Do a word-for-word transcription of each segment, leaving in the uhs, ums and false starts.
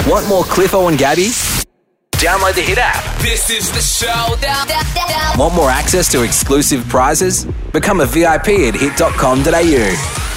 Want more Cliffo and Gabby? Download the Hit app. This is the show. Want more access to exclusive prizes? Become a V I P at hit dot com dot a u.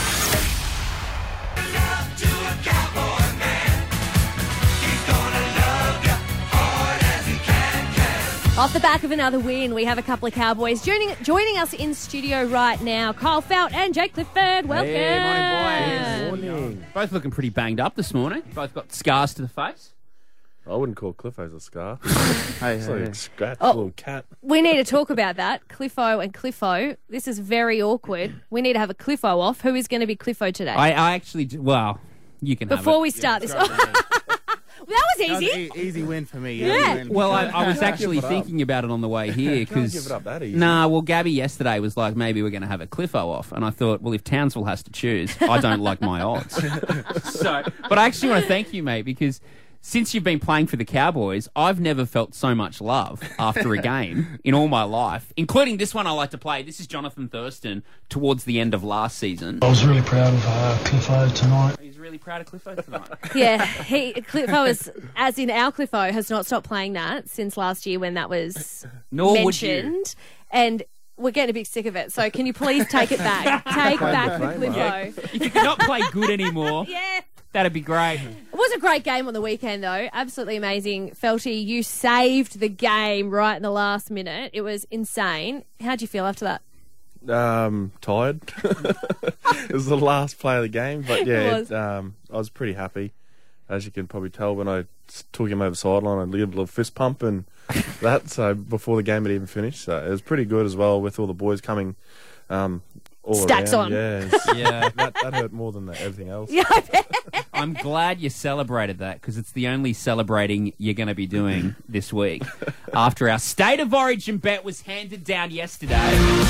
Off the back of another win, we have a couple of Cowboys joining joining us in studio right now. Kyle Felt and Jake Clifford. Welcome. Hey, morning, boys. Morning. Both looking pretty banged up this morning. Both got scars to the face. I wouldn't call Cliffo's a scar. hey, it's hey, like hey. a scratch, Oh. little cat. We need to talk about that. Cliffo and Cliffo. This is very awkward. We need to have a Cliffo off. Who is going to be Cliffo today? I, I actually, do, well, you can Before have we it. start this. That was easy. was e- easy win for me. Yeah. Easy win. Well, I, I was actually Give it up. thinking about it on the way here Can't because give it up that easy. nah. Well, Gabby yesterday was like, maybe we're going to have a Cliffo off, and I thought, well, if Townsville has to choose, I don't like my odds. so, but I actually want to thank you, mate, because since you've been playing for the Cowboys, I've never felt so much love after a game in all my life, including this one I like to play. This is Jonathan Thurston towards the end of last season. I was really proud of uh, Cliffo tonight. He's really proud of Cliffo tonight. Yeah, he Cliffo is, as in our Cliffo, has not stopped playing that since last year when that was Nor would you. mentioned. And we're getting a bit sick of it. So can you please take it back? Take back the Cliffo. If you could not play good anymore, Yeah. that'd be great. It was a great game on the weekend, though. Absolutely amazing. Felty, you saved the game right in the last minute. It was insane. How'd you feel after that? Um, tired. It was the last play of the game, but yeah, It was. it, um, I was pretty happy. As you can probably tell, when I s- took him over the sideline, I did a little fist pump and that. So before the game had even finished, so it was pretty good as well with all the boys coming. Um, all Stacks around. on. Yeah, it's- Yeah, that, that hurt more than the, everything else. Yeah, I bet. I'm glad you celebrated that because it's the only celebrating you're going to be doing this week. After our State of Origin bet was handed down yesterday,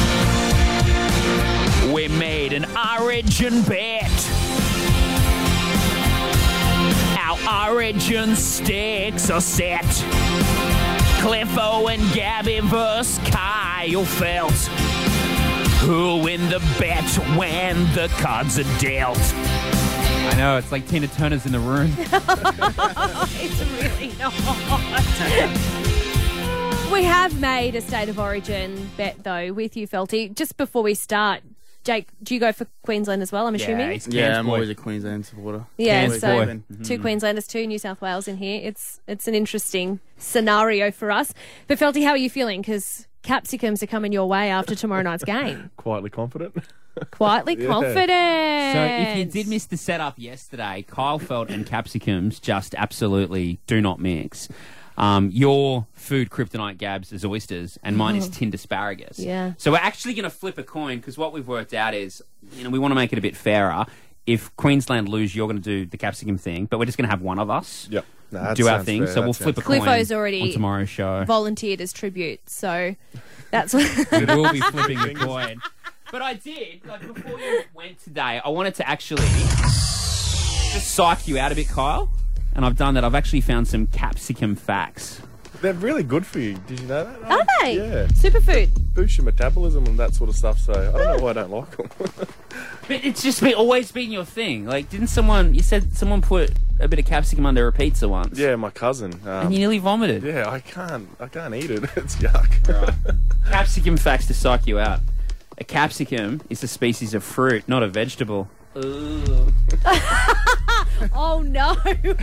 we made an Origin bet. Our Origin sticks are set. Cliffo and Gabby versus Kyle Felt. Who'll win the bet when the cards are dealt? I know, it's like Tina Turner's in the room. It's really not. We have made a State of Origin bet, though, with you, Felty. Just before we start, Jake, do you go for Queensland as well, I'm assuming? he's Yeah, Cairns I'm boy. always a Queensland supporter. Yeah, Cairns so boy. two Queenslanders, two New South Wales in here. It's it's an interesting scenario for us. But Felty, how are you feeling? Because capsicums are coming your way after tomorrow night's game. Quietly confident. Quietly Yeah. confident. So if you did miss the setup yesterday, Kyle Felt and capsicums just absolutely do not mix. Um, your food kryptonite, Gabs, is oysters, and mine is tinned asparagus. Yeah. So we're actually going to flip a coin because what we've worked out is, you know, we want to make it a bit fairer. If Queensland lose, you're going to do the capsicum thing, but we're just going to have one of us Yep. No, that do our sounds thing. fair. So That we'll sounds flip a fair. coin Cliffo's already on tomorrow's show. volunteered as tribute, so that's what... We will be flipping a coin. But I did, like, before you went today, I wanted to actually just psych you out a bit, Kyle. And I've done that. I've actually found some capsicum facts. They're really good for you. Did you know that? Are they? Yeah. Superfood. Boost your metabolism and that sort of stuff, so I don't know why I don't like them. But it's just been, always been your thing. Like, didn't someone, you said someone put a bit of capsicum under a pizza once? Yeah, my cousin. Um, And you nearly vomited. yeah, I can't. I can't eat it. It's yuck. Capsicum facts to psych you out. A capsicum is a species of fruit, not a vegetable. Ooh. Oh, no.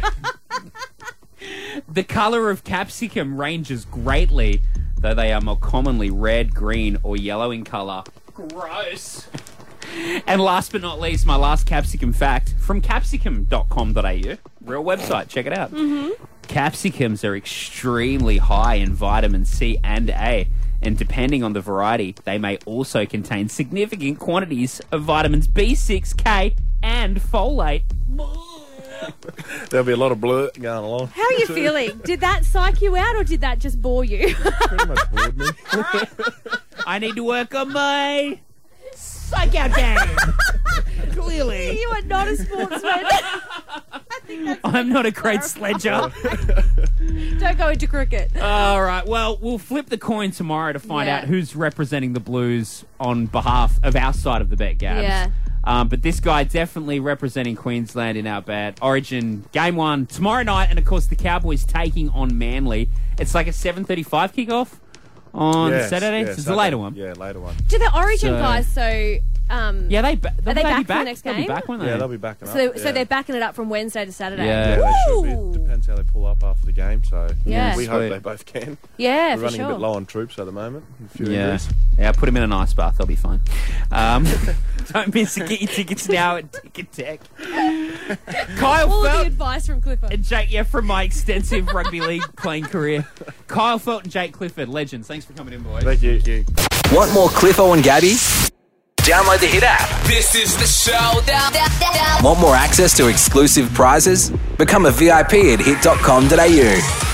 The colour of capsicum ranges greatly, though they are more commonly red, green, or yellow in colour. Gross. And last but not least, my last capsicum fact from capsicum dot com dot a u. Real website, check it out. Mm-hmm. Capsicums are extremely high in vitamin C and A, and depending on the variety, they may also contain significant quantities of vitamins B six, K, and folate. There'll be a lot of blur going along. How are you feeling? Did that psych you out or did that just bore you? Pretty much bored me. I need to work on my psych out game. Clearly. You are not a sportsman. I think that's I'm not a great sledger. Don't go into cricket. All right, well, we'll flip the coin tomorrow to find Yeah. out who's representing the Blues on behalf of our side of the bet, Gabs. Yeah. Um, but this guy definitely representing Queensland in our bad. Origin game one tomorrow night, and of course the Cowboys taking on Manly. It's like a seven thirty-five kickoff on Yes, Saturday. yeah, so it's a Saturday. later one. Yeah, later one. Do the Origin So- guys, so... Um, Yeah, they ba- Are they they'll back be for the next They'll be game? back, won't they? Yeah, they'll be backing so, up. they, so yeah. they're backing it up from Wednesday to Saturday. Yeah. Yeah, they should be. Woo! Depends how they pull up after the game. So Yeah. we hope Sweet. they both can. Yeah, We're for running sure. a bit low on troops at the moment. A few Yeah, injuries. yeah. Put them in an ice bath; they'll be fine. Um, don't miss it. Get your tickets now at Ticket Tech. Kyle All of the Felt advice from Clifford. and Jake, yeah, from my extensive rugby league playing career. Kyle Felt and Jake Clifford, legends. Thanks for coming in, boys. Thank you. Thank you. Want more Cliffo and Gabby? Download the Hit app. This is the showdown. Want more access to exclusive prizes? Become a V I P at hit dot com dot a u.